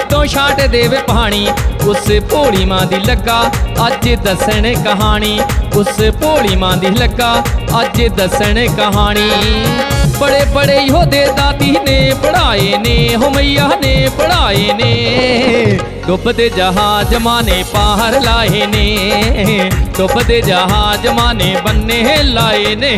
हथों छाट देवे पानी उस भोली मां दी लगा अज दसन कहानी उस भोली मां दी लगा अज दसन कहानी बड़े बड़े योधे दादी ने पढ़ाए ने हो मैया ने पढ़ाए ने डुबदे जहाज माने पार लाए ने डुबदे जहाज माने बन्ने लाए ने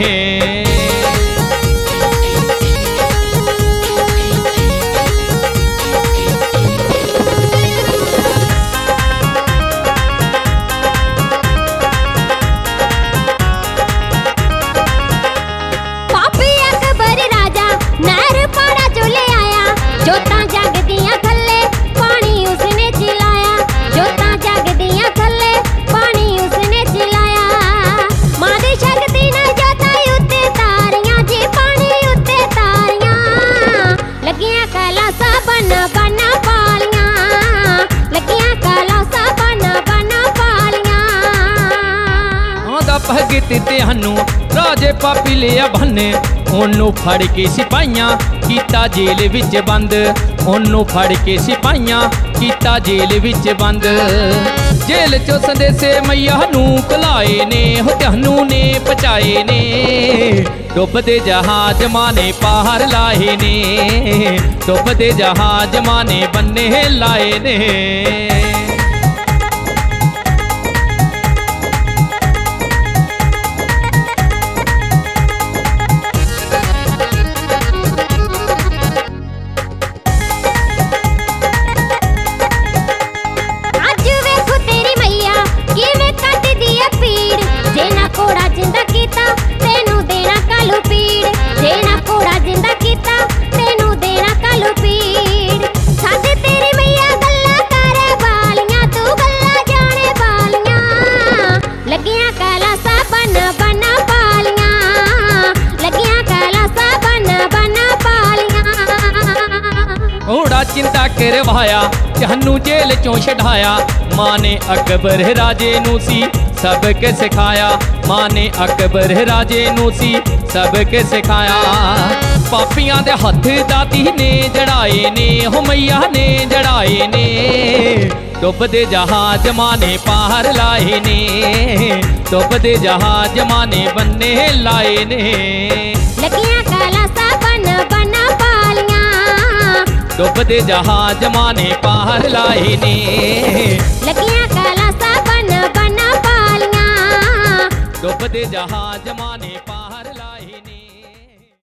जोतां जगदियां थल्ले पानी उसने चिलाया जोतां जगदियां थल्ले पानी उसने चिलाया मां दी शक्ति ने जोतां उत्ते तारियां जी पानी उत्ते तारियां लगियां कलासा बन बन पालियां लगियां कलासा बन बन पालियां आंदा भगत तेहानू राजे पापी लिया भन्ने ओनू फड़ के सिपाहियां कीता जेल विच बंद ओनू फड़ के सिपाहियां कीता जेल विच बंद जेल चो संदेसे मैया नू कलाए ने हो तेहानू ने पचाए ने डुबदे जहाज माने पार लाए ने डुबदे जहाज माने बन्ने लाए ने घोड़ा जिंदा कीता तेनू देना कालू पीड़ जेना घोड़ा जिंदा कीता तेनू देना कालू पीड़ साडे तेरी मैया गल्ला करे बालियां तू गल्ला जाने बालियां लगियां कलासा बन बन पालियां लगियां कलासा बन बन पालियां घोड़ा चिंता करवाया तेहानू जेल चों छड़ाया मां ने अकबर राजे नू सी सबके सिखाया मां ने अकबर राजे नू सी सबके सिखाया पापियां दे हथ दाती ने जड़ाए ने हो मैया ने जड़ाए ने डुबदे जहाज माने पार लाए ने डुबदे जहाज माने बन्ने लाए ने लगियां कलासा बन बन पालियां डुबदे जहाज माने पार लाए ने लगियां कलासा बन बन पालियां डुबदे जहाज माने